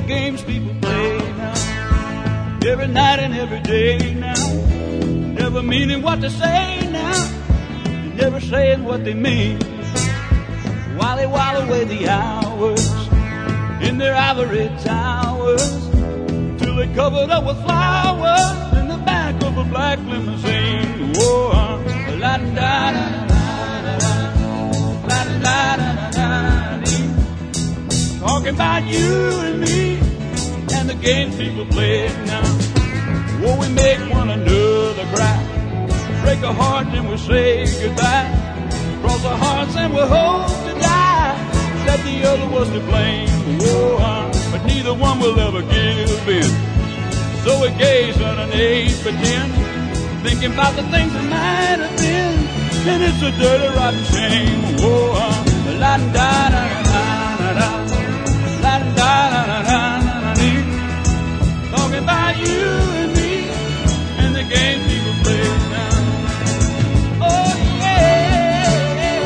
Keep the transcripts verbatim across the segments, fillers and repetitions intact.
games people play now, every night and every day now, never meaning what they say now, and never saying what they mean, while they while away the hours in their ivory towers, till they covered up with flowers in the back of a black limousine. Whoa, uh, la da da da da, la da da da da, talking about you and me and the games people play now. Whoa, we make one another cry, break a heart and we say goodbye, cross our hearts and we hope to die, that the other was to blame. Whoa, uh, but neither one will ever give in. So we gaze underneath pretend, thinking about the things that might have been, and it's a dirty rotten shame. Whoa, uh, la da da da da da, la da da da da da, talking about you and me and the game people play now. Oh yeah,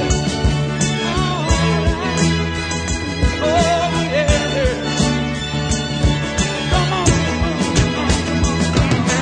oh, oh yeah, come on, come on, come on.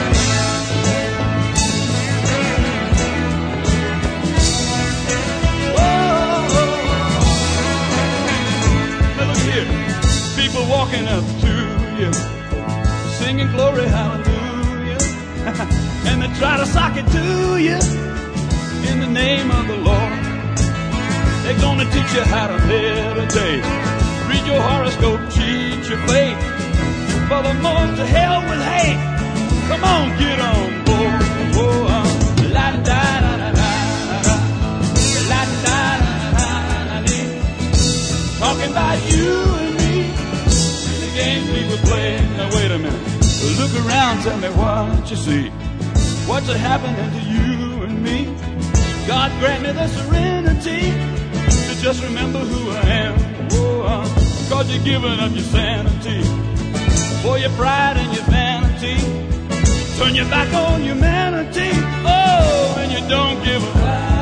Now look here, people walking up to you, singing glory hallelujah, and they try to sock it to you in the name of the Lord. They're gonna teach you how to meditate, read your horoscope, cheat your fate, for the most to hell with hate. Come on, get on board. Oh, uh, la da da da da da, la da da da da da, talking about you and me, the games people play. Now wait a minute, look around, tell me what you see. What's happening to you and me? God grant me the serenity to just remember who I am. Oh, uh, cause you're giving up your sanity for your pride and your vanity. Turn your back on humanity. Oh, and you don't give a